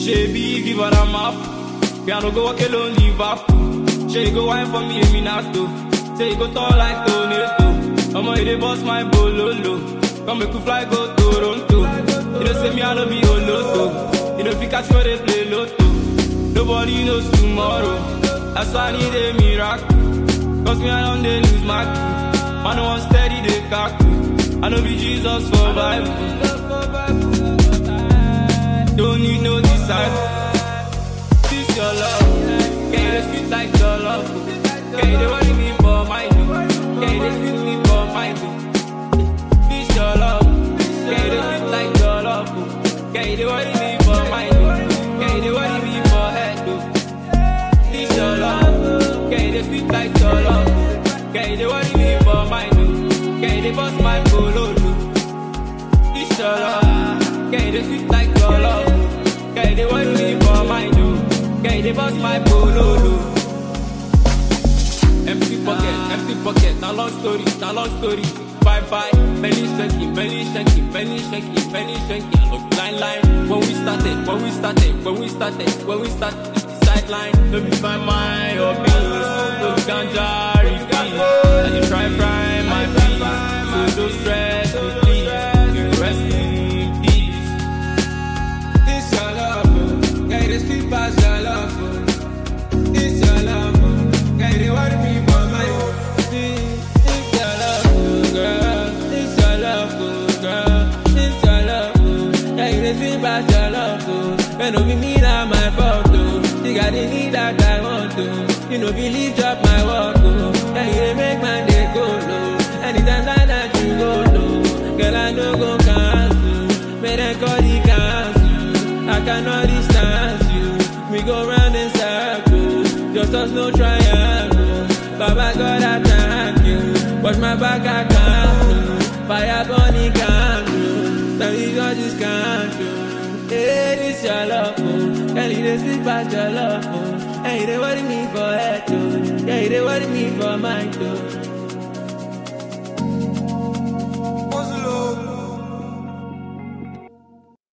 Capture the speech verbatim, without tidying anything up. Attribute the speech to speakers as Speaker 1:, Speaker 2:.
Speaker 1: Baby, give her a map. Piano go walk alone, leave up. She go wine for me, me not to. Say go tall like tornado. I'ma hit the boss, my bololo. Come make you fly, go Toronto. You don't say me, I don't be Oloto. You don't think I show they play Lotto. Nobody knows tomorrow. That's why I need a miracle. Cause me, I don't they lose my cool. Man, no one steady, they kaku. I know be Jesus for Bible. Don't need no disciple. This your love. Can you sweet like your love? Can you worry me for my do? Can you sweet me for my do? This your love. Can you sweet like your love? Can you worry me for my do? Can you worry me for head do? This your love. Can you sweet like your love? Can you worry me for my do? Can you bust my polo do? This your love. Can you sweet like your love? Can you worry me for my do? Can you bust my polo do? Empty pocket, empty pocket, now long story, now long story. Bye bye, belly shaking, belly shaking, belly shaking, belly shaking. Look line line. When we started, when we started, when we started, when we started, sideline. Let me find my opinions. Look ganja repeat. And you try fry my feet. So don't stress me, please. You rest in peace. This your love, yeah, this people pass your love. This your love, yeah, they want me for my own. This your love, girl. This your love, girl. This your love, yeah, this people pass your love. When no be me now my photo. You got the need that I want to. You know believe drop my walk. Yeah, you make my day go low. Anytime that, that you go low, girl I know go cancel. May I call the cancel. I cannot distance you. We go round in circles. Just us no triangle. Baba God I thank you. Watch my back I can't do. Fire burning candle. Now you got this candle. Hey, this your love, oh. Girl, you dey sleep at your love, oh. Hey, you dey worry me for head, oh. Yeah, you dey worry me for mind, oh.